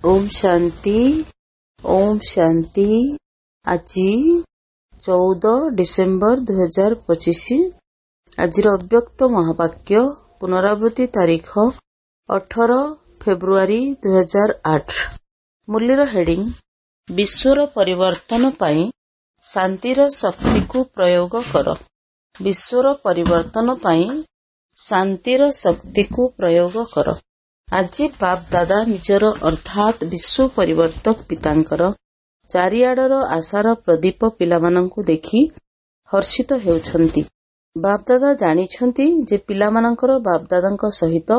ओम शांति। ओम शांति। आज 14 डिसेम्बर 2025। आज अव्यक्त महावाक्य पुनरावृत्ति तारीख 18 फेब्रुआरी 2008। मूल्यर हेडिंग विश्वर परिवर्तन पाई शांतिर शक्ति को प्रयोग कर। विश्वर परिवर्तन पाई शांतिर शक्ति को प्रयोग कर। आज बाप दादा निजर अर्थात विश्व परिवर्तक पितांकर चारिआडर आशार प्रदीप पिलामानंकु देखि हर्षित हेउछंती। बाप दादा जानिछंती जे पिलामानंकर बाप दादांक सहित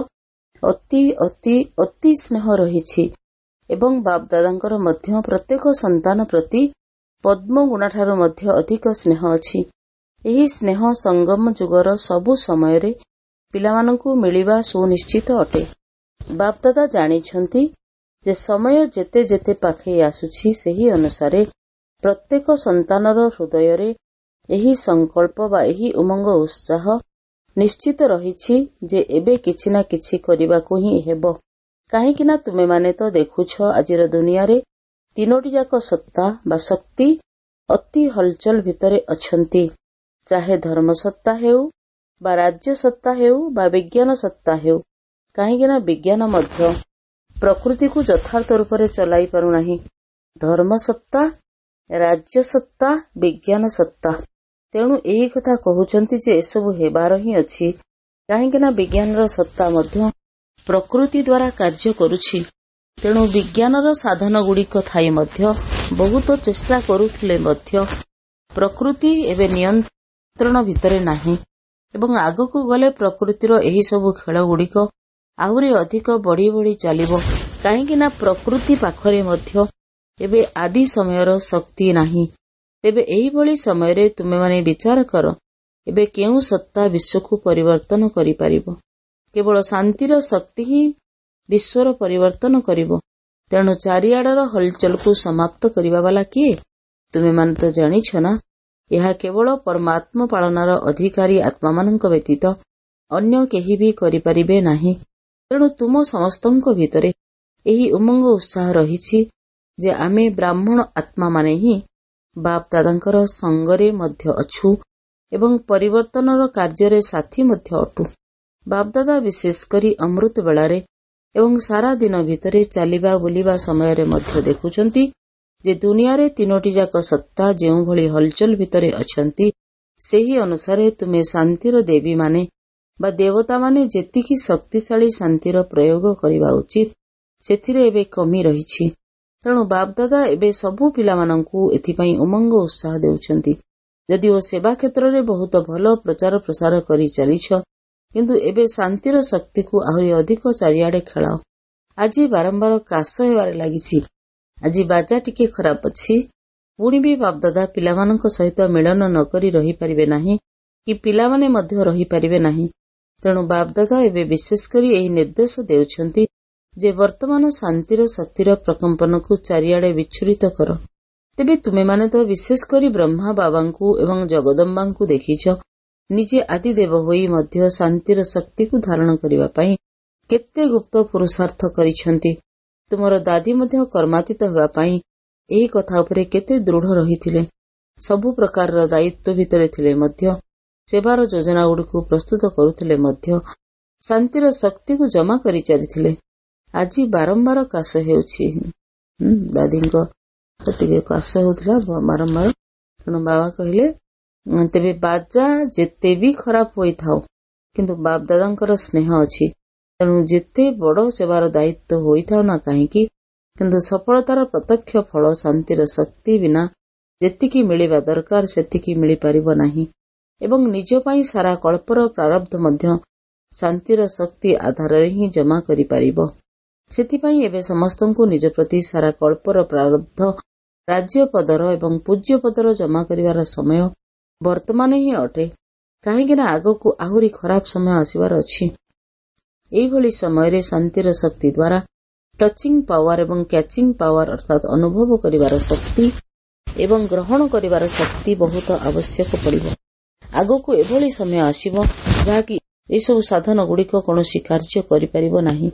अति अति अति स्नेह रहिछि एवं बाप दादांकर मध्य प्रत्येक संतान प्रति पद्म गुणाठारु मध्य अधिक स्नेह अछि। एही स्नेह संगम जुगर सबु समय रे पिलामानंकु मिलिबा सुनिश्चित अटे। बाप दादा जानिछंती जे समय जेते जेते पाखे आसुछि सेही अनुसारे प्रत्येक संतानर हृदय रे एही संकल्प बा एही उमंग उत्साह निश्चित रहिछि जे एबे किछि ना किछि करिबाकु ही हेबो। काहेकि ना तुमे माने तो देखुछ आजिर दुनिया रे तीनोटी जाक सत्ता बा शक्ति अति हलचल भितरे अछंती। चाहे धर्म सत्ता हेउ बा राज्य सत्ता हेउ बा विज्ञान सत्ता हेउ। काहेकि ना विज्ञान मध्य प्रकृति को यथार्थ रूप से चलाई पारु नाही। धर्म सत्ता, राज्य सत्ता, विज्ञान सत्ता। तेणु एही कथा कहउचंती जे एसबु हेबार ही अछि। काहेकि ना विज्ञानर सत्ता मध्य प्रकृति द्वारा कार्य करुछि। तेणु विज्ञानर साधन गुड़िक थाई मध्य बहुत चेष्टा करुथिले मध्य प्रकृति एबे नियंत्रण भितरे नाही एवं आगकू गले प्रकृतिर एही सबु खेल गुड़िक आहुरी अधिक बढ़ी बढ़ी चलिबो। काहेकि ना प्रकृति पाखरे मध्य एबे आदि समयर शक्ति नाही। तेबे एही भली समय रे तुमे माने विचार कर एबे केउ सत्ता विश्व को परिवर्तन करि परिबो। केवल शांतिर शक्ति ही विश्वर परिवर्तन करिबो। तेणु चारिआडर हलचल को समाप्त करिबा वाला किए? तुमे माने तो जानिछ ना, यह केवल परमात्मा पालनार अधिकारी आत्मा मानक व्यतीत अन्य केही भी करि परिबे नाही। तेणु तुम समस्तଙ୍କ भितरे एही उमंग उत्साह रहिछि जे आमे ब्राह्मण आत्मा माने ही बाप दादांकर संगरे मध्य अछु एवं परिवर्तनर कार्य साथी मध्य अटु। बाप दादा विशेष करी अमृत बेलारे एवं सारा दिन भितरे चलिबा बुलिबा समय रे मध्य देखुचंती जे दुनिया रे तीनोटी जाक सत्ता जेउ भली हलचल भितरे अछंती सेही अनुसारे तुमे शांतिर देवी माने बा देवता माने जेतिकी शक्तिशाली शांतिर प्रयोग करिबा उचित सेथिरे एबे कमी रहिछि। तेणु बाप दादा एबे सबु पिलामानंकु एथिपई उमंग उत्साह देउछंती। यदि ओ सेवा क्षेत्र रे बहुत भलो प्रचार प्रसार करि चलिछ किंतु एबे शांतिर शक्ति को आहुरी अधिक चारिआडे खेलाओ। आजी बारंबार काश हेबारे लागिछि। आजी बाजा टिके खराब अछि। पुणी भी बाप दादा पिलामानंक सहित मिलन न करि रहि परिबे नाही कि पिलामाने मध्य रहि परिबे नाही। तेणु बाप दादा एबे विशेष करी एही निर्देश देउछंती जे वर्तमान शांतिर शक्तिर प्रकंपन को चारिआडे विच्छुरित कर। तेबे तुमे माने तो विशेष करी ब्रह्मा बाबांकु एवं जगदम्बांकु देखिछ निजे आदि देव होई मध्य शांतिर शक्ति को धारण करिबा पई केते गुप्त पुरुषार्थ करिछंती। तुमर दादी मध्य कर्मातीत हेबा पई एही कथा उपरे केते दृढ़ रहिथिले। सबु प्रकार दायित्व भितरे थिले मध्य सेवार योजना गुड़िक प्रस्तुत करुथिले मध्य शांतिर शक्ति को जमा करि चलिथिले। आजी बारंबार काश हेउछि। दादींक टिके काश होउथिला बारंबार। तेणु बाबा कहिले तेबे बाजा जेते भी खराब होई थाओ किंतु बाप दादांकर स्नेह अछि। तेणु जेते बड़ सेवार दायित्व होई थाओ ना काहेकि किंतु सफलतार प्रत्यक्ष फल शांतिर शक्ति बिना जेतिकी मिलिबा दरकार सेतिकी मिलि परिबो नाही एवं निज पई सारा कल्पर प्रारब्ध मध्य शांतिर शक्ति आधार ही जमा करि परिबो। सेतिपई एबे समस्तंकु निज प्रति सारा कल्पर प्रारब्ध राज्य पदर एवं पूज्य पदर जमा करिवार समय वर्तमान ही अटे। काहेकि ना आगकू आहुरी खराब समय आसिबार अछि। एही भली समय रे शांतिर शक्ति द्वारा टचिंग पावर एवं कैचिंग पावर अर्थात अनुभव करिवार शक्ति एवं ग्रहण करिवार शक्ति बहुत आवश्यक पड़िबो। आगकू एभली समय आसिबो जाकी ए सब साधन गुड़िक कौनसी कार्य करि परिबो नाही।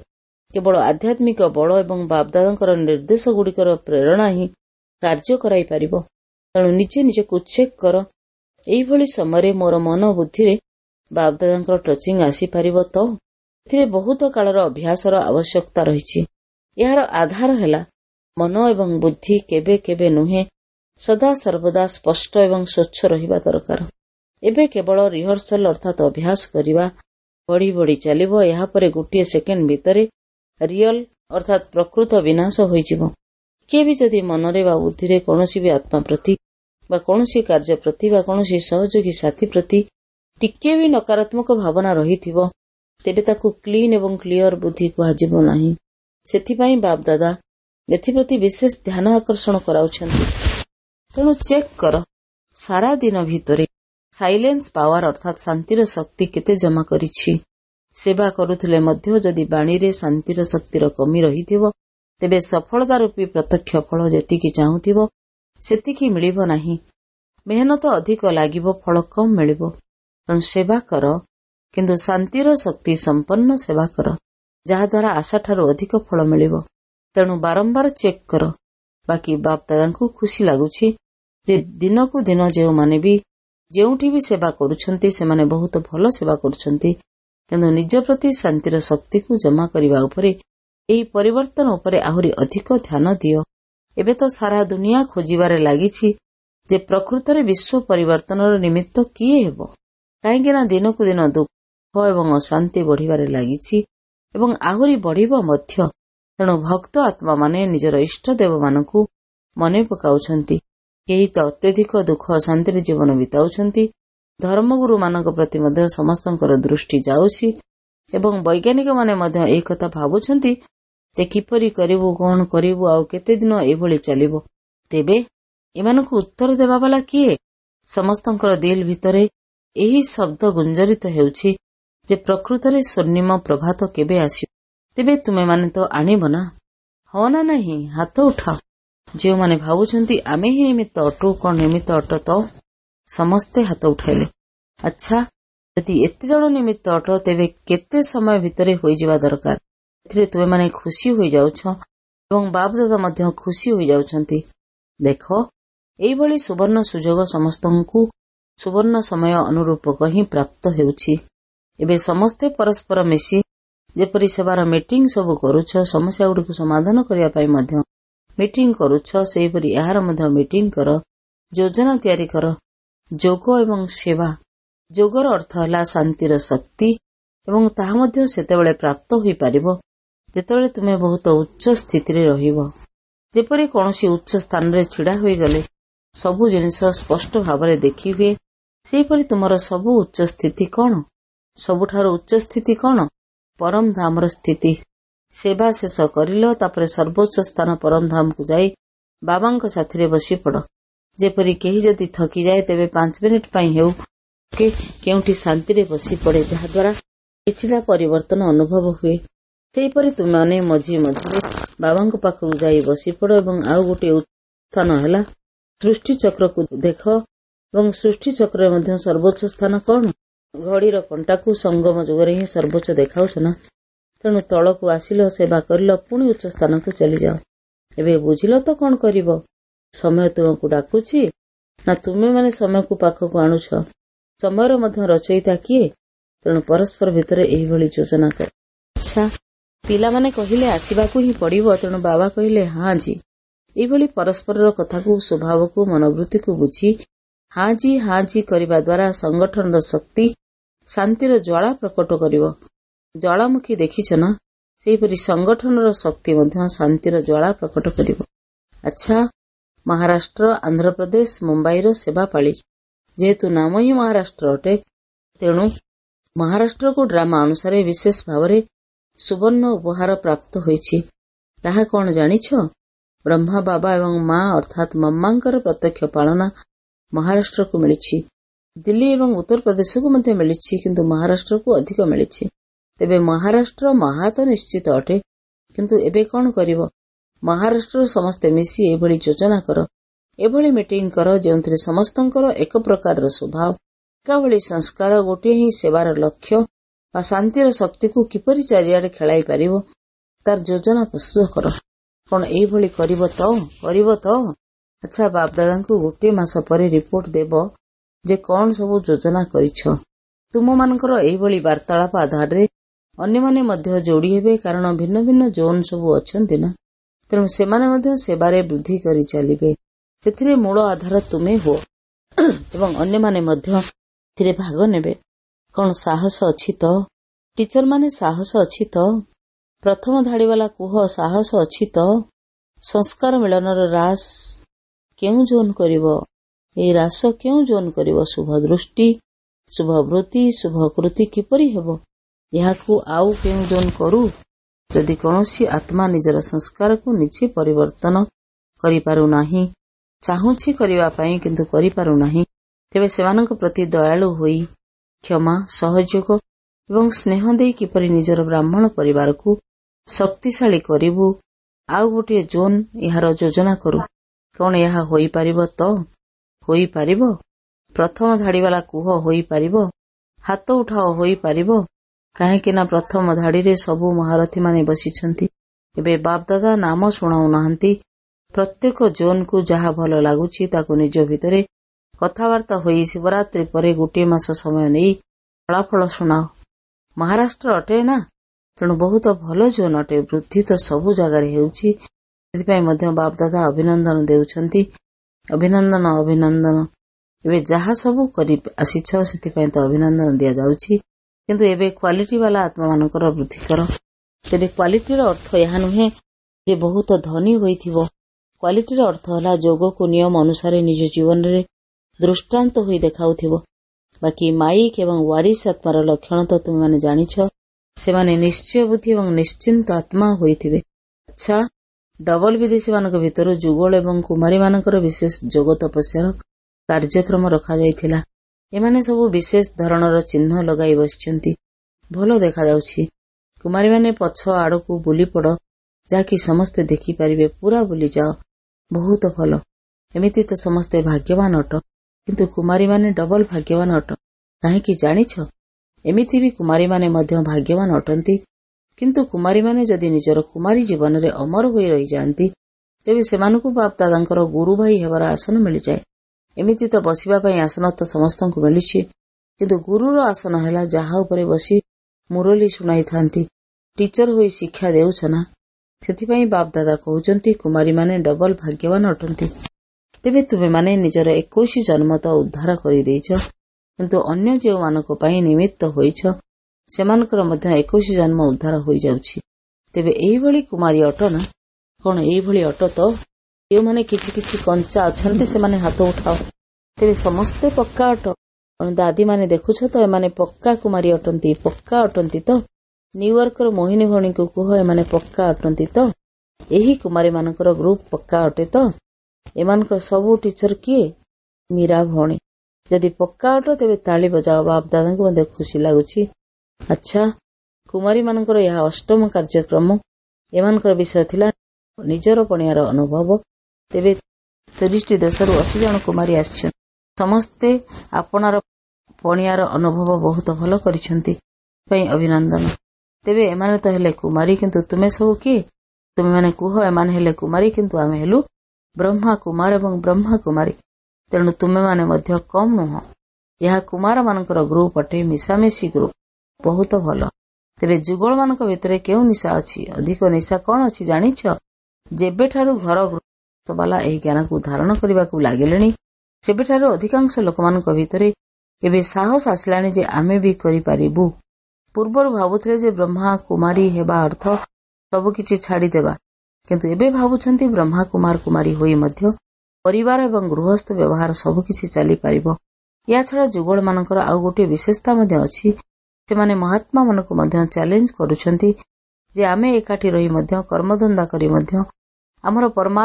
କେବଳ ଆଧ୍ୟାତ୍ମିକ ବଳ ଏବଂ ବାପଦାଦାଙ୍କର ନିର୍ଦ୍ଦେଶଗୁଡ଼ିକର ପ୍ରେରଣା ହିଁ କାର୍ଯ୍ୟ କରାଇପାରିବ। ତେଣୁ ନିଜେ ନିଜକୁ ଚେକ୍ କର, ଏଇଭଳି ସମୟରେ ମୋର ମନ ବୁଦ୍ଧିରେ ବାପଦାଦାଙ୍କର ଟଚିଂ ଆସିପାରିବ ତ? ଏଥିରେ ବହୁତ କାଳର ଅଭ୍ୟାସର ଆବଶ୍ୟକତା ରହିଛି। ଏହାର ଆଧାର ହେଲା ମନ ଏବଂ ବୁଦ୍ଧି କେବେ କେବେ ନୁହେଁ, ସଦା ସର୍ବଦା ସ୍ପଷ୍ଟ ଏବଂ ସ୍ୱଚ୍ଛ ରହିବା ଦରକାର। ଏବେ କେବଳ ରିହର୍ସଲ ଅର୍ଥାତ୍ ଅଭ୍ୟାସ କରିବା, ବଢ଼ି ବଢ଼ି ଚାଲିବ। ଏହାପରେ ଗୋଟିଏ ସେକେଣ୍ଡ ଭିତରେ ରିଅଲ ଅର୍ଥାତ୍ ପ୍ରକୃତ ବିନାଶ ହୋଇଯିବ। କିଏ ବି ଯଦି ମନରେ ବା ବୁଦ୍ଧିରେ କୌଣସି ବି ଆତ୍ମା ପ୍ରତି ବା କୌଣସି କାର୍ଯ୍ୟ ପ୍ରତି ବା କୌଣସି ସହଯୋଗୀ ସାଥୀ ପ୍ରତି ଟିକିଏ ବି ନକାରାତ୍ମକ ଭାବନା ରହିଥିବ, ତେବେ ତାକୁ କ୍ଲିନ୍ ଏବଂ କ୍ଲିଅର ବୁଦ୍ଧି କୁହାଯିବ ନାହିଁ। ସେଥିପାଇଁ ବାପଦାଦା ଏଥିପ୍ରତି ବିଶେଷ ଧ୍ୟାନ ଆକର୍ଷଣ କରାଉଛନ୍ତି। ତେଣୁ ଚେକ୍ କର, ସାରା ଦିନ ଭିତରେ ସାଇଲେନ୍ସ ପାୱାର ଅର୍ଥାତ୍ ଶାନ୍ତିର ଶକ୍ତି କେତେ ଜମା କରିଛି। ସେବା କରୁଥିଲେ ମଧ୍ୟ ଯଦି ବାଣୀରେ ଶାନ୍ତିର ଶକ୍ତିର କମି ରହିଥିବ, ତେବେ ସଫଳତା ରୂପୀ ପ୍ରତ୍ୟକ୍ଷ ଫଳ ଯେତିକି ଚାହୁଁଥିବ ସେତିକି ମିଳିବ ନାହିଁ। ମେହନତ ଅଧିକ ଲାଗିବ, ଫଳ କମ୍ ମିଳିବ। ତେଣୁ ସେବା କର, କିନ୍ତୁ ଶାନ୍ତିର ଶକ୍ତି ସମ୍ପନ୍ନ ସେବା କର, ଯାହାଦ୍ୱାରା ଆଶାଠାରୁ ଅଧିକ ଫଳ ମିଳିବ। ତେଣୁ ବାରମ୍ବାର ଚେକ୍ କର। ବାକି ବାପଦାଦାଙ୍କୁ ଖୁସି ଲାଗୁଛି ଯେ ଦିନକୁ ଦିନ ଯେଉଁମାନେ ବି ଯେଉଁଠି ବି ସେବା କରୁଛନ୍ତି ସେମାନେ ବହୁତ ଭଲ ସେବା କରୁଛନ୍ତି, କିନ୍ତୁ ନିଜ ପ୍ରତି ଶାନ୍ତିର ଶକ୍ତିକୁ ଜମା କରିବା ଉପରେ, ଏହି ପରିବର୍ତ୍ତନ ଉପରେ ଆହୁରି ଅଧିକ ଧ୍ୟାନ ଦିଅ। ଏବେ ତ ସାରା ଦୁନିଆ ଖୋଜିବାରେ ଲାଗିଛି ଯେ ପ୍ରକୃତରେ ବିଶ୍ୱ ପରିବର୍ତ୍ତନର ନିମିତ୍ତ କିଏ ହେବ। କାହିଁକି ନା ଦିନକୁ ଦିନ ଦୁଃଖ ଏବଂ ଅଶାନ୍ତି ବଢ଼ିବାରେ ଲାଗିଛି ଏବଂ ଆହୁରି ବଢ଼ିବ ମଧ୍ୟ। ତେଣୁ ଭକ୍ତ ଆତ୍ମାମାନେ ନିଜର ଇଷ୍ଟଦେବମାନଙ୍କୁ ମନେ ପକାଉଛନ୍ତି। କେହି ତ ଅତ୍ୟଧିକ ଦୁଃଖ ଅଶାନ୍ତିରେ ଜୀବନ ବିତାଉଛନ୍ତି। ଧର୍ମଗୁରୁମାନଙ୍କ ପ୍ରତି ମଧ୍ୟ ସମସ୍ତଙ୍କର ଦୃଷ୍ଟି ଯାଉଛି ଏବଂ ବୈଜ୍ଞାନିକମାନେ ମଧ୍ୟ ଏହି କଥା ଭାବୁଛନ୍ତି ଯେ କିପରି କରିବୁ, କଣ କରିବୁ, ଆଉ କେତେ ଦିନ ଏଭଳି ଚାଲିବ। ତେବେ ଏମାନଙ୍କୁ ଉତ୍ତର ଦେବାବାଲା କିଏ? ସମସ୍ତଙ୍କର ଦିଲ ଭିତରେ ଏହି ଶବ୍ଦ ଗୁଞ୍ଜରିତ ହେଉଛି ଯେ ପ୍ରକୃତରେ ସ୍ୱର୍ଣ୍ଣିମ ପ୍ରଭାତ କେବେ ଆସିବ। ତେବେ ତୁମେମାନେ ତ ଆଣିବ ନା? ହଁ ନା ନାହିଁ? ହାତ ଉଠାଅ। ଯେଉଁମାନେ ଭାବୁଛନ୍ତି ଆମେ ହିଁ ନିମିତ୍ତ ଅଟୁ, କଣ ନିମିତ୍ତ ଅଟ ତ? ସମସ୍ତେ ହାତ ଉଠାଇଲେ। ଆଚ୍ଛା, ଯଦି ଏତେ ଜଣ ନିମିତ୍ତ ଅଟ, ତେବେ କେତେ ସମୟ ଭିତରେ ହୋଇଯିବା ଦରକାର? ଏଥିରେ ତୁମେମାନେ ଖୁସି ହୋଇଯାଉଛ ଏବଂ ବାପଦାଦା ମଧ୍ୟ ଖୁସି ହୋଇଯାଉଛନ୍ତି। ଦେଖ, ଏଇଭଳି ସୁବର୍ଣ୍ଣ ସୁଯୋଗ ସମସ୍ତଙ୍କୁ ସୁବର୍ଣ୍ଣ ସମୟ ଅନୁରୂପକ ହିଁ ପ୍ରାପ୍ତ ହେଉଛି। ଏବେ ସମସ୍ତେ ପରସ୍ପର ମିଶି ଯେପରି ସେବାର ମିଟିଂ ସବୁ କରୁଛ, ସମସ୍ୟାଗୁଡ଼ିକୁ ସମାଧାନ କରିବା ପାଇଁ ମଧ୍ୟ ମିଟିଂ କରୁଛ, ସେହିପରି ଏହାର ମଧ୍ୟ ମିଟିଂ କର, ଯୋଜନା ତିଆରି କର। ଯୋଗ ଏବଂ ସେବା। ଯୋଗର ଅର୍ଥ ହେଲା ଶାନ୍ତିର ଶକ୍ତି ଏବଂ ତାହା ମଧ୍ୟ ସେତେବେଳେ ପ୍ରାପ୍ତ ହୋଇପାରିବ ଯେତେବେଳେ ତୁମେ ବହୁତ ଉଚ୍ଚ ସ୍ଥିତିରେ ରହିବ। ଯେପରି କୌଣସି ଉଚ୍ଚ ସ୍ଥାନରେ ଛିଡ଼ା ହୋଇଗଲେ ସବୁ ଜିନିଷ ସ୍ପଷ୍ଟ ଭାବରେ ଦେଖି ହୁଏ, ସେହିପରି ତୁମର ସବୁ ଉଚ୍ଚ ସ୍ଥିତି କଣ? ସବୁଠାରୁ ଉଚ୍ଚ ସ୍ଥିତି କଣ? ପରମ ଧାମର ସ୍ଥିତି। ସେବା ଶେଷ କରିଲ, ତାପରେ ସର୍ବୋଚ୍ଚ ସ୍ଥାନ ପରମ ଧାମକୁ ଯାଇ ବାବାଙ୍କ ସାଥିରେ ବସିପଡ଼। ଯେପରି କେହି ଯଦି ଥକିଯାଏ, ତେବେ 5 ମିନିଟ୍ ପାଇଁ ହେଉ କେଉଁଠି ଶାନ୍ତିରେ ବସିପଡ଼େ, ଯାହାଦ୍ୱାରା କିଛିଟା ପରିବର୍ତ୍ତନ ଅନୁଭବ ହୁଏ। ସେହିପରି ତୁମେମାନେ ମଝି ମଝିରେ ବାବାଙ୍କ ପାଖକୁ ଯାଇ ବସିପଡ଼ ଏବଂ ଆଉ ଗୋଟିଏ ସ୍ଥାନ ହେଲା ସୃଷ୍ଟିଚକ୍ରକୁ ଦେଖ ଏବଂ ସୃଷ୍ଟିଚକ୍ରରେ ମଧ୍ୟ ସର୍ବୋଚ୍ଚ ସ୍ଥାନ କଣ? ଘଡ଼ିର କଣ୍ଟାକୁ ସଙ୍ଗମ ଯୁଗରେ ହିଁ ସର୍ବୋଚ୍ଚ ଦେଖାଉଛ ନା? ତେଣୁ ତଳକୁ ଆସିଲ, ସେବା କରିଲ, ପୁଣି ଉଚ୍ଚ ସ୍ଥାନକୁ ଚାଲିଯାଅ। ଏବେ ବୁଝିଲ ତ କଣ କରିବ? ସମୟ ତୁମକୁ ଡାକୁଛି ନା ତୁମେମାନେ ସମୟକୁ ପାଖକୁ ଆଣୁଛ? ସମୟର ମଧ୍ୟ ରଚୟିତା କିଏ? ତେଣୁ ପରସ୍ପର ଭିତରେ ଏହିଭଳି ଯୋଜନା କର। ଆଚ୍ଛା, ପିଲାମାନେ କହିଲେ ଆସିବାକୁ ହିଁ ପଡ଼ିବ, ତେଣୁ ବାବା କହିଲେ ହଁ ଜି। ଏହିଭଳି ପରସ୍ପରର କଥାକୁ, ସ୍ୱଭାବକୁ, ମନୋବୃତ୍ତିକୁ ବୁଝି ହଁ ଜି କରିବା ଦ୍ୱାରା ସଂଗଠନର ଶକ୍ତି ଶାନ୍ତିର ଜ୍ୱାଳା ପ୍ରକଟ କରିବ। ଜ୍ୱାଳାମୁଖୀ ଦେଖିଛ ନା? ସେହିପରି ସଂଗଠନର ଶକ୍ତି ମଧ୍ୟ ଶାନ୍ତିର ଜ୍ୱାଳା ପ୍ରକଟ କରିବ। ଆଚ୍ଛା, ମହାରାଷ୍ଟ୍ର, ଆନ୍ଧ୍ରପ୍ରଦେଶ, ମୁମ୍ବାଇର ସେବାପାଳି। ଯେହେତୁ ନାମ ହିଁ ମହାରାଷ୍ଟ୍ର ଅଟେ, ତେଣୁ ମହାରାଷ୍ଟ୍ରକୁ ଡ୍ରାମା ଅନୁସାରେ ବିଶେଷ ଭାବରେ ସୁବର୍ଣ୍ଣ ଉପହାର ପ୍ରାପ୍ତ ହୋଇଛି। ତାହା କଣ ଜାଣିଛ? ବ୍ରହ୍ମା ବାବା ଏବଂ ମା ଅର୍ଥାତ୍ ମମ୍ମାଙ୍କର ପ୍ରତ୍ୟକ୍ଷ ପାଳନା ମହାରାଷ୍ଟ୍ରକୁ ମିଳିଛି। ଦିଲ୍ଲୀ ଏବଂ ଉତ୍ତରପ୍ରଦେଶକୁ ମଧ୍ୟ ମିଳିଛି, କିନ୍ତୁ ମହାରାଷ୍ଟ୍ରକୁ ଅଧିକ ମିଳିଛି। ତେବେ ମହାରାଷ୍ଟ୍ର ମହା ତ ନିଶ୍ଚିତ ଅଟେ, କିନ୍ତୁ ଏବେ କଣ କରିବ? ମହାରାଷ୍ଟ୍ରର ସମସ୍ତେ ମିଶି ଏଭଳି ଯୋଜନା କର, ଏଭଳି ମିଟିଂ କର, ଯେଉଁଥିରେ ସମସ୍ତଙ୍କର ଏକ ପ୍ରକାରର ସ୍ୱଭାବ, ଏକାଭଳି ସଂସ୍କାର, ଗୋଟିଏ ହିଁ ସେବାର ଲକ୍ଷ୍ୟ ବା ଶାନ୍ତିର ଶକ୍ତିକୁ କିପରି ଚାରିଆଡ଼େ ଖେଳାଇ ପାରିବ ତାର ଯୋଜନା ପ୍ରସ୍ତୁତ କର। କଣ ଏଇଭଳି କରିବ ତ? ଆଚ୍ଛା, ବାପଦାଦାଙ୍କୁ 1 ମାସ ପରେ ରିପୋର୍ଟ ଦେବ ଯେ କଣ ସବୁ ଯୋଜନା କରିଛ। ତୁମମାନଙ୍କର ଏଇଭଳି ବାର୍ତ୍ତାଳାପ ଆଧାରରେ ଅନ୍ୟମାନେ ମଧ୍ୟ ଯୋଡ଼ି ହେବେ, କାରଣ ଭିନ୍ନ ଭିନ୍ନ ଜୋନ୍ ସବୁ ଅଛନ୍ତି ନା। ତେଣୁ ସେମାନେ ମଧ୍ୟ ସେବାରେ ବୃଦ୍ଧି କରି ଚାଲିବେ। ସେଥିରେ ମୂଳ ଆଧାର ତୁମେ ହୁଅ ଏବଂ ଅନ୍ୟମାନେ ମଧ୍ୟ ଏଥିରେ ଭାଗ ନେବେ। କଣ ସାହସ ଅଛି ତ? ଟିଚରମାନେ ସାହସ ଅଛି ତ? ପ୍ରଥମ ଧାଡ଼ିବାଲା କୁହ, ସାହସ ଅଛି ତ? ସଂସ୍କାର ମିଳନର ରାସ କେଉଁ ଜୋନ୍ କରିବ? ଏହି ରାସ କେଉଁ ଜୋନ୍ କରିବ? ଶୁଭ ଦୃଷ୍ଟି, ଶୁଭ ବୃତ୍ତି, ଶୁଭ କୃତି କିପରି ହେବ? ଏହାକୁ ଆଉ କେଉଁ ଜୋନ୍ କରୁ? ଯଦି କୌଣସି ଆତ୍ମା ନିଜର ସଂସ୍କାରକୁ ନିଜେ ପରିବର୍ତ୍ତନ କରିପାରୁନାହିଁ, ଚାହୁଁଛି କରିବା ପାଇଁ କିନ୍ତୁ କରିପାରୁନାହିଁ, ତେବେ ସେମାନଙ୍କ ପ୍ରତି ଦୟାଳୁ ହୋଇ କ୍ଷମା, ସହଯୋଗ ଏବଂ ସ୍ନେହ ଦେଇ କିପରି ନିଜର ବ୍ରାହ୍ମଣ ପରିବାରକୁ ଶକ୍ତିଶାଳୀ କରିବୁ, ଆଉ ଗୋଟିଏ ଜୋନ୍ ଏହାର ଯୋଜନା କରୁ। କଣ ଏହା ହୋଇପାରିବ ତ? ହୋଇପାରିବ? ପ୍ରଥମ ଧାଡ଼ିବାଲା କୁହ, ହୋଇପାରିବ? ହାତ ଉଠାଅ, ହୋଇପାରିବ? କାହିଁକି ନା ପ୍ରଥମ ଧାଡ଼ିରେ ସବୁ ମହାରଥୀମାନେ ବସିଛନ୍ତି। ଏବେ ବାପଦାଦା ନାମ ଶୁଣାଉନାହାନ୍ତି। ପ୍ରତ୍ୟେକ ଜୋନ୍କୁ ଯାହା ଭଲ ଲାଗୁଛି ତାକୁ ନିଜ ଭିତରେ କଥାବାର୍ତ୍ତା ହୋଇ ଶିବରାତ୍ରି ପରେ 1 ମାସ ସମୟ ନେଇ ଫଳାଫଳ ଶୁଣାଅ। ମହାରାଷ୍ଟ୍ର ଅଟେ ନା, ତେଣୁ ବହୁତ ଭଲ ଜୋନ୍ ଅଟେ। ବୃଦ୍ଧି ତ ସବୁ ଜାଗାରେ ହେଉଛି। ସେଥିପାଇଁ ମଧ୍ୟ ବାପଦାଦା ଅଭିନନ୍ଦନ ଦେଉଛନ୍ତି। ଅଭିନନ୍ଦନ। ଏବେ ଯାହା ସବୁ କରି ଆସିଛ ସେଥିପାଇଁ ତ ଅଭିନନ୍ଦନ ଦିଆଯାଉଛି, କିନ୍ତୁ ଏବେ କ୍ୱାଲିଟି ବାଲା ଆତ୍ମାମାନଙ୍କର ବୃଦ୍ଧି କର। ତେବେ କ୍ୱାଲିଟିର ଅର୍ଥ ଏହା ନୁହେଁ ଯେ ବହୁତ ଧନୀ ହୋଇଥିବ। କ୍ୱାଲିଟିର ଅର୍ଥ ହେଲା ଯୋଗକୁ ନିୟମ ଅନୁସାରେ ନିଜ ଜୀବନରେ ଦୃଷ୍ଟାନ୍ତ ହୋଇ ଦେଖାଉଥିବ। ବାକି ମାଇକ ଏବଂ ୱାରିସ ଆତ୍ମାର ଲକ୍ଷଣ ତ ତୁମେମାନେ ଜାଣିଛ। ସେମାନେ ନିଶ୍ଚୟ ବୁଦ୍ଧି ଏବଂ ନିଶ୍ଚିନ୍ତ ଆତ୍ମା ହୋଇଥିବେ। ଆଚ୍ଛା, ଡବଲ ବିଦେଶୀମାନଙ୍କ ଭିତରୁ ଯୁଗଳ ଏବଂ କୁମାରୀମାନଙ୍କର ବିଶେଷ ଯୋଗ ତପସ୍ୟାର କାର୍ଯ୍ୟକ୍ରମ ରଖାଯାଇଥିଲା। ଏମାନେ ସବୁ ବିଶେଷ ଧରଣର ଚିହ୍ନ ଲଗାଇ ବସିଛନ୍ତି। ଭଲ ଦେଖାଯାଉଛି। କୁମାରୀମାନେ ପଛ ଆଡ଼କୁ ବୁଲିପଡ଼, ଯାହାକି ସମସ୍ତେ ଦେଖିପାରିବେ। ପୁରା ବୁଲିଯାଅ। ବହୁତ ଭଲ। ଏମିତି ତ ସମସ୍ତେ ଭାଗ୍ୟବାନ ଅଟ, କିନ୍ତୁ କୁମାରୀମାନେ ଡବଲ ଭାଗ୍ୟବାନ ଅଟ। କାହିଁକି ଜାଣିଛ? ଏମିତି ବି କୁମାରୀମାନେ ମଧ୍ୟ ଭାଗ୍ୟବାନ ଅଟନ୍ତି, କିନ୍ତୁ କୁମାରୀମାନେ ଯଦି ନିଜର କୁମାରୀ ଜୀବନରେ ଅମର ହୋଇ ରହିଯାଆନ୍ତି, ତେବେ ସେମାନଙ୍କୁ ବାପଦାଦାଙ୍କର ଗୁରୁ ଭାଇ ହେବାର ଆସନ ମିଳିଯାଏ। ଏମିତି ତ ବସିବା ପାଇଁ ଆସନ ତ ସମସ୍ତଙ୍କୁ ମିଳିଛି, କିନ୍ତୁ ଗୁରୁର ଆସନ ହେଲା ଯାହା ଉପରେ ବସି ମୁରଲୀ ଶୁଣାଇଥାନ୍ତି। ଟିଚର ହୋଇ ଶିକ୍ଷା ଦେଉଛ ନା, ସେଥିପାଇଁ ବାପଦାଦା କହୁଛନ୍ତି କୁମାରୀମାନେ ଡବଲ ଭାଗ୍ୟବାନ ଅଟନ୍ତି। ତେବେ ତୁମେମାନେ ନିଜର 21 ଜନ୍ମ ତ ଉଦ୍ଧାର କରିଦେଇଛ, କିନ୍ତୁ ଅନ୍ୟ ଯେଉଁମାନଙ୍କ ପାଇଁ ନିମିତ୍ତ ହୋଇଛ ସେମାନଙ୍କର ମଧ୍ୟ 21 ଜନ୍ମ ଉଦ୍ଧାର ହୋଇଯାଉଛି। ତେବେ ଏଇଭଳି କୁମାରୀ ଅଟ ନା? କଣ ଏଇଭଳି ଅଟ ତ? ଯେଉଁମାନେ କିଛି କିଛି କଞ୍ଚା ଅଛନ୍ତି ସେମାନେ ହାତ ଉଠାଅ। ତେବେ ସମସ୍ତେ ପକ୍କା ଅଟ? ଦାଦୀମାନେ ଦେଖୁଛ ତ, ଏମାନେ ପକ୍କା କୁମାରୀ ଅଟନ୍ତି। ପକ୍କା ଅଟନ୍ତି ତ? ନ୍ୟୁୟର୍କର ମୋହିନୀ ଭଉଣୀଙ୍କୁ କୁହ, ଏମାନେ ପକ୍କା ଅଟନ୍ତି ତ? ଏହି କୁମାରୀମାନଙ୍କର ଗ୍ରୁପ ପକ୍କା ଅଟେ ତ? ଏମାନଙ୍କର ସବୁ ଟିଚର କିଏ? ମୀରା ଭଉଣୀ। ଯଦି ପକ୍କା ଅଟ ତେବେ ତାଳି ବଜାଅ। ବାପଦାଦାଙ୍କୁ ମଧ୍ୟ ଖୁସି ଲାଗୁଛି। ଆଚ୍ଛା, କୁମାରୀମାନଙ୍କର ଏହା 8ମ କାର୍ଯ୍ୟକ୍ରମ। ଏମାନଙ୍କର ବିଷୟ ଥିଲା ନିଜର ପଣିଆର ଅନୁଭବ। ତେବେ 30ଟି ଦେଶରୁ 80 ଜଣ କୁମାରୀ ଆସିଛନ୍ତି। ସମସ୍ତେ ଆପଣାର ପଣିଆର ଅନୁଭବ ବହୁତ ଭଲ କରିଛନ୍ତି। ପାଇଁ ଅଭିନନ୍ଦନ। ତେବେ ଏମାନେ ତ ହେଲେ କୁମାରୀ, କିନ୍ତୁ ତୁମେ ସବୁ କିଏ? ତୁମେମାନେ କୁହ, ଏମାନେ ହେଲେ କୁମାରୀ, କିନ୍ତୁ ଆମେ ହେଲୁ ବ୍ରହ୍ମା କୁମାର ଏବଂ ବ୍ରହ୍ମା କୁମାରୀ। ତେଣୁ ତୁମେମାନେ ମଧ୍ୟ କମ୍ ନୁହଁ। ଏହା କୁମାରମାନଙ୍କର ଗ୍ରୁପ ଅଟେ, ମିଶାମିଶି ଗ୍ରୁପ। ବହୁତ ଭଲ। ତେବେ ଯୁଗଳମାନଙ୍କ ଭିତରେ କେଉଁ ନିଶା ଅଛି? ଅଧିକ ନିଶା କଣ ଅଛି ଜାଣିଛ? ଯେବେଠାରୁ ଘର ଗୃହବାଲା ଏହି ଜ୍ଞାନକୁ ଧାରଣ କରିବାକୁ ଲାଗିଲେଣି, ସେବେଠାରୁ ଅଧିକାଂଶ ଲୋକମାନଙ୍କ ଭିତରେ ଏବେ ସାହସ ଆସିଲାଣି ଯେ ଆମେ ବି କରିପାରିବୁ। ପୂର୍ବରୁ ଭାବୁଥିଲେ ଯେ ବ୍ରହ୍ମା କୁମାରୀ ହେବା ଅର୍ଥ ସବୁକିଛି ଛାଡ଼ିଦେବା, କିନ୍ତୁ ଏବେ ଭାବୁଛନ୍ତି ବ୍ରହ୍ମା କୁମାର କୁମାରୀ ହୋଇ ମଧ୍ୟ ପରିବାର ଏବଂ ଗୃହସ୍ଥ ବ୍ୟବହାର ସବୁକିଛି ଚାଲିପାରିବ। ଏହାଛଡ଼ା ଯୁଗଳମାନଙ୍କର ଆଉ ଗୋଟିଏ ବିଶେଷତା ମଧ୍ୟ ଅଛି। ସେମାନେ ମହାତ୍ମାମାନଙ୍କୁ ମଧ୍ୟ ଚ୍ୟାଲେଞ୍ଜ କରୁଛନ୍ତି ଯେ ଆମେ ଏକାଠି ରହି ମଧ୍ୟ କର୍ମଧନ୍ଦା କରି ମଧ୍ୟ ଆମର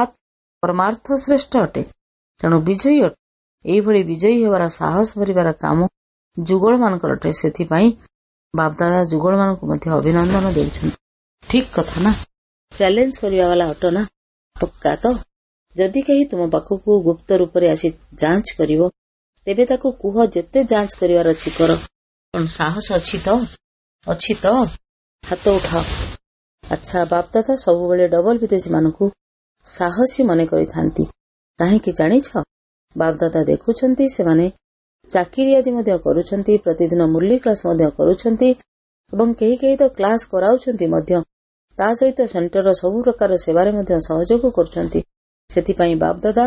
ପରମାର୍ଥ ଶ୍ରେଷ୍ଠ ଅଟେ, ତେଣୁ ବିଜୟୀ ଅଟେ। ଏହିଭଳି ବିଜୟୀ ହେବାର ସାହସ ଭରିବାର କାମ ଯୁଗଳମାନଙ୍କର ଅଟେ। ସେଥିପାଇଁ ବାପଦାଦା ଯୁଗଳମାନଙ୍କୁ ମଧ୍ୟ ଅଭିନନ୍ଦନ ଦେଉଛନ୍ତି। ଠିକ୍ କଥା ନା? ଚ୍ୟାଲେଞ୍ଜ କରିବା ବାଲା ଅଟ ନା? ପକ୍କା ତ? ଯଦି କେହି ତୁମ ପାଖକୁ ଗୁପ୍ତ ରୂପରେ ଆସି ଯାଞ୍ଚ କରିବ, ତେବେ ତାକୁ କୁହ ଯେତେ ଯାଞ୍ଚ କରିବାର ଅଛି କର। କଣ ସାହସ ଅଛି ତ? ଅଛି ତ? ହାତ ଉଠାଅ। ଆଚ୍ଛା, ବାପଦାଦା ସବୁବେଳେ ଡବଲ ବିଦେଶୀ ମାନଙ୍କୁ ସାହସୀ ମନେ କରିଥାନ୍ତି। କାହିଁକି ଜାଣିଛ? ବାପଦାଦା ଦେଖୁଛନ୍ତି ସେମାନେ ଚାକିରି ଆଦି ମଧ୍ୟ କରୁଛନ୍ତି, ପ୍ରତିଦିନ ମୂଲ୍ୟ କ୍ଲାସ ମଧ୍ୟ କରୁଛନ୍ତି ଏବଂ କେହି କେହି ତ କ୍ଲାସ କରାଉଛନ୍ତି ମଧ୍ୟ। ତା ସହିତ ସେଣ୍ଟରର ସବୁ ପ୍ରକାର ସେବାରେ ମଧ୍ୟ ସହଯୋଗ କରୁଛନ୍ତି। ସେଥିପାଇଁ ବାପଦାଦା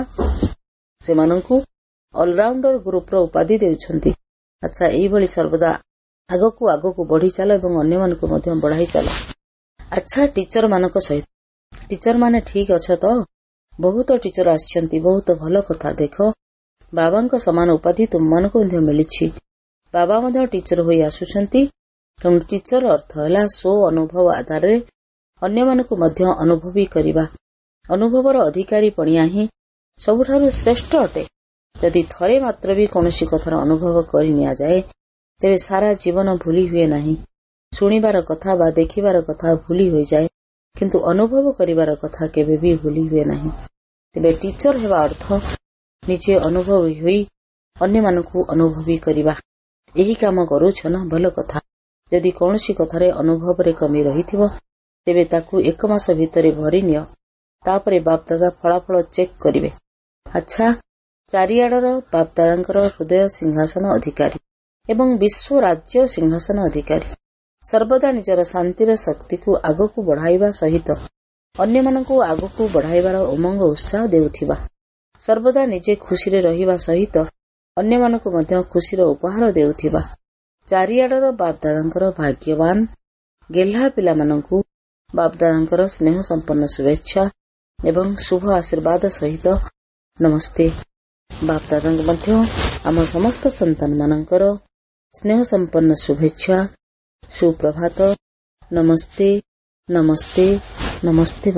ସେମାନଙ୍କୁ ଅଲରାଉଣ୍ଡର ଗ୍ରୁପର ଉପାଧି ଦେଉଛନ୍ତି। ଆଚ୍ଛା, ଏଇଭଳି ସର୍ବଦା ଆଗକୁ ଆଗକୁ ବଢି ଚାଲ ଏବଂ ଅନ୍ୟମାନଙ୍କୁ ମଧ୍ୟ ବଢାଇ ଚାଲ। ଆଚ୍ଛା, ଟିଚର ମାନଙ୍କ ସହିତ ଟିଚର ମାନେ ଠିକ ଅଛ ତ? ବହୁତ ଟିଚର ଆସିଛନ୍ତି, ବହୁତ ଭଲ କଥା। ଦେଖ, ବାବାଙ୍କ ସମାନ ଉପାଧି ତୁମମାନଙ୍କୁ ମଧ୍ୟ ମିଳିଛି। ବାବା ମଧ୍ୟ ଟିଚର ହୋଇ ଆସୁଛନ୍ତି। ତେଣୁ ଟିଚର ଅର୍ଥ ହେଲା ସ୍ୱ ଅନୁଭବ ଆଧାରରେ ଅନ୍ୟମାନଙ୍କୁ ମଧ୍ୟ ଅନୁଭବୀ କରିବା। ଅନୁଭବର ଅଧିକାରୀ ପଣିଆ ହିଁ ସବୁଠାରୁ ଶ୍ରେଷ୍ଠ ଅଟେ। ଯଦି ଥରେ ମାତ୍ର ବି କୌଣସି କଥାର ଅନୁଭବ କରି ନିଆଯାଏ, ତେବେ ସାରା ଜୀବନ ଭୁଲି ହୁଏ ନାହିଁ। ଶୁଣିବାର କଥା ବା ଦେଖିବାର କଥା ଭୁଲି ହୋଇଯାଏ, କିନ୍ତୁ ଅନୁଭବ କରିବାର କଥା କେବେ ବି ଭୁଲି ହୁଏ ନାହିଁ। ତେବେ ଟିଚର ହେବା ଅର୍ଥ ନିଜେ ଅନୁଭବୀ ହୋଇ ଅନ୍ୟମାନଙ୍କୁ ଅନୁଭବୀ କରିବା। ଏହି କାମ କରୁଛ ନା? ଭଲ କଥା। ଯଦି କୌଣସି କଥାରେ ଅନୁଭବରେ କମି ରହିଥିବ, ତେବେ ତାକୁ 1 ମାସ ଭିତରେ ଭରି ନିଅ। ତାପରେ ବାପଦାଦା ଫଳାଫଳ ଚେକ୍ କରିବେ। ଆଚ୍ଛା, ଚାରିଆଡର ବାପଦାଦାଙ୍କର ହୃଦୟ ସିଂହାସନ ଅଧିକାରୀ ଏବଂ ବିଶ୍ୱ ରାଜ୍ୟ ସିଂହାସନ ଅଧିକାରୀ। ସର୍ବଦା ନିଜର ଶାନ୍ତିର ଶକ୍ତିକୁ ଆଗକୁ ବଢାଇବା ସହିତ ଅନ୍ୟମାନଙ୍କୁ ଆଗକୁ ବଢାଇବାର ଉମଙ୍ଗ ଉତ୍ସାହ ଦେଉଥିବା, ସର୍ବଦା ନିଜେ ଖୁସିରେ ରହିବା ସହିତ ଅନ୍ୟମାନଙ୍କୁ ମଧ୍ୟ ଖୁସିର ଉପହାର ଦେଉଥିବା ଚାରିଆଡର ବାପଦାଦାଙ୍କର ଭାଗ୍ୟବାନ ଗେହ୍ଲା ପିଲାମାନଙ୍କୁ ବାପଦାଦାଙ୍କର ସ୍ନେହ ସମ୍ପନ୍ନ ଶୁଭେଚ୍ଛା ଏବଂ ଶୁଭ ଆଶୀର୍ବାଦ ସହିତ ନମସ୍ତେ। ବାପଦାଦାଙ୍କୁ ମଧ୍ୟ ଆମ ସମସ୍ତ ସନ୍ତାନମାନଙ୍କର ସ୍ନେହ ସମ୍ପନ୍ନ ଶୁଭେଚ୍ଛା, ସୁପ୍ରଭାତ, ନମସ୍ତେ ନମସ୍ତେ ନମସ୍ତେ।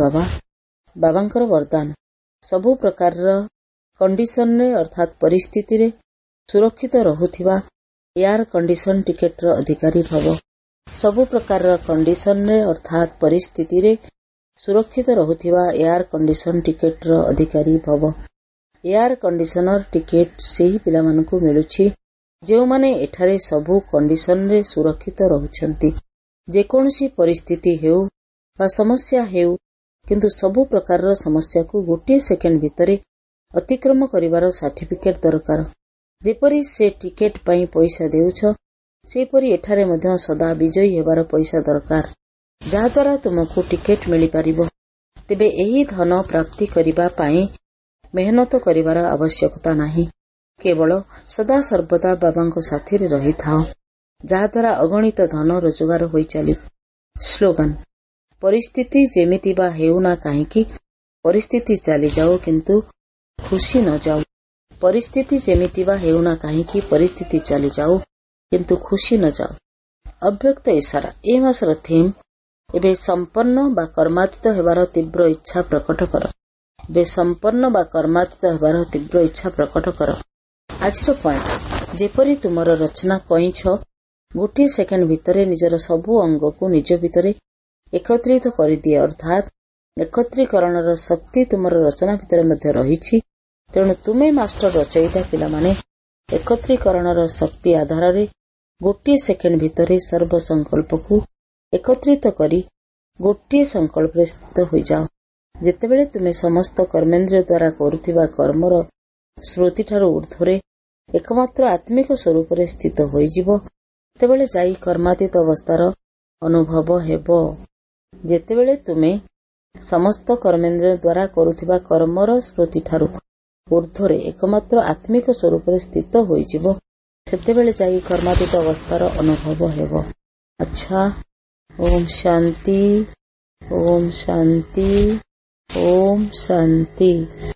ବାବାଙ୍କର ବରଦାନ, ସବୁ ପ୍ରକାରର କଣ୍ଡିସନରେ ଅର୍ଥାତ୍ ପରିସ୍ଥିତିରେ ସୁରକ୍ଷିତ ରହୁଥିବା ଏୟାର କଣ୍ଡିସନ ଟିକେଟର ଅଧିକାରୀ ଭବ। ସବୁ ପ୍ରକାରର କଣ୍ଡିସନରେ ଅର୍ଥାତ୍ ପରିସ୍ଥିତିରେ ସୁରକ୍ଷିତ ରହୁଥିବା ଏୟାର କଣ୍ଡିସନ ଟିକେଟର ଅଧିକାରୀ ଭବ। ଏୟାର କଣ୍ଡିସନର ଟିକେଟ ସେହି ପିଲାମାନଙ୍କୁ ମିଳୁଛି ଯେଉଁମାନେ ଏଠାରେ ସବୁ କଣ୍ଡିସନରେ ସୁରକ୍ଷିତ ରହୁଛନ୍ତି। ଯେକୌଣସି ପରିସ୍ଥିତି ହେଉ ବା ସମସ୍ୟା ହେଉ, କିନ୍ତୁ ସବୁ ପ୍ରକାରର ସମସ୍ୟାକୁ ଗୋଟିଏ ସେକେଣ୍ଡ ଭିତରେ ଅତିକ୍ରମ କରିବାର ସାର୍ଟିଫିକେଟ ଦରକାର। ଯେପରି ସେ ଟିକେଟ ପାଇଁ ପଇସା ଦେଉଛ, ସେପରି ଏଠାରେ ମଧ୍ୟ ସଦା ବିଜୟୀ ହେବାର ପଇସା ଦରକାର, ଯାହାଦ୍ୱାରା ତୁମକୁ ଟିକେଟ ମିଳିପାରିବ। ତେବେ ଏହି ଧନ ପ୍ରାପ୍ତି କରିବା ପାଇଁ ମେହନତ କରିବାର ଆବଶ୍ୟକତା ନାହିଁ। କେବଳ ସଦାସର୍ବଦା ବାବାଙ୍କ ସାଥିରେ ରହିଥାଅ, ଯାହାଦ୍ୱାରା ଅଗଣିତ ଧନ ରୋଜଗାର ହୋଇ ଚାଲିବ। ସ୍ଲୋଗାନ, ପରିସ୍ଥିତି ଯେମିତି ବା ହେଉନା କାହିଁକି ପରିସ୍ଥିତି ଚାଲିଯାଉ, କିନ୍ତୁ ଖୁସି ନ ଯାଉ। ପରିସ୍ଥିତି ଯେମିତି ବା ହେଉନା କାହିଁକି ପରିସ୍ଥିତି ଚାଲିଯାଉ, କିନ୍ତୁ ଖୁସି ନ ଯାଉ। ଅବ୍ୟକ୍ତ ଇଶାରା। ଏ ମାସର ଥିମ୍, ଏବେ ସମ୍ପନ୍ନ ବା କର୍ମାତୀତ ହେବାର ତୀବ୍ର ଇଚ୍ଛା ପ୍ରକଟ କର। ଏବେ ସମ୍ପନ୍ନ ବା କର୍ମାତୀତ ହେବାର ତୀବ୍ର ଇଚ୍ଛା ପ୍ରକଟ କର। ଆଜିର ପଏଣ୍ଟ, ଯେପରି ତୁମର ରଚନା କଇଁଛ ଗୋଟିଏ ସେକେଣ୍ଡ ଭିତରେ ନିଜର ସବୁ ଅଙ୍ଗକୁ ନିଜ ଭିତରେ ଏକତ୍ରିତ କରିଦିଏ, ଅର୍ଥାତ୍ ଏକତ୍ରୀକରଣର ଶକ୍ତି ତୁମର ରଚନା ଭିତରେ ମଧ୍ୟ ରହିଛି। ତେଣୁ ତୁମେ ମାଷ୍ଟର ରଚୟିତା ପିଲାମାନେ ଏକତ୍ରୀକରଣର ଶକ୍ତି ଆଧାରରେ ଗୋଟିଏ ସେକେଣ୍ଡ ଭିତରେ ସର୍ବ ସଂକଳ୍ପକୁ ଏକତ୍ରିତ କରି ଗୋଟିଏ ସଂକଳ୍ପରେ ସ୍ଥିତ ହୋଇଯାଅ। ଯେତେବେଳେ ତୁମେ ସମସ୍ତ କର୍ମେନ୍ଦ୍ରିୟ ଦ୍ୱାରା କରୁଥିବା କର୍ମର ସ୍ମୃତିଠାରୁ ଊର୍ଦ୍ଧ୍ୱରେ ଏକମାତ୍ର ଆତ୍ମିକ ସ୍ୱରୂପରେ ସ୍ଥିତ ହୋଇଯିବ, ସେତେବେଳେ ଯାଇ କର୍ମାତୀତ ଅବସ୍ଥାର ଅନୁଭବ ହେବ। ଯେତେବେଳେ ତୁମେ ସମସ୍ତ କର୍ମେନ୍ଦ୍ରିୟ ଦ୍ୱାରା କରୁଥିବା କର୍ମର ସ୍ମୃତିଠାରୁ ଊର୍ଦ୍ଧ୍ୱରେ ଏକମାତ୍ର ଆତ୍ମିକ ସ୍ୱରୂପରେ ସ୍ଥିତ ହୋଇଯିବ, ସେତେବେଳେ ଯାଇ କର୍ମାତୀତ ଅବସ୍ଥାର ଅନୁଭବ ହେବ। ଆଚ୍ଛା, ଓମ୍ ଶାନ୍ତି, ଓମ୍ ଶାନ୍ତି, ଓମ୍ ଶାନ୍ତି।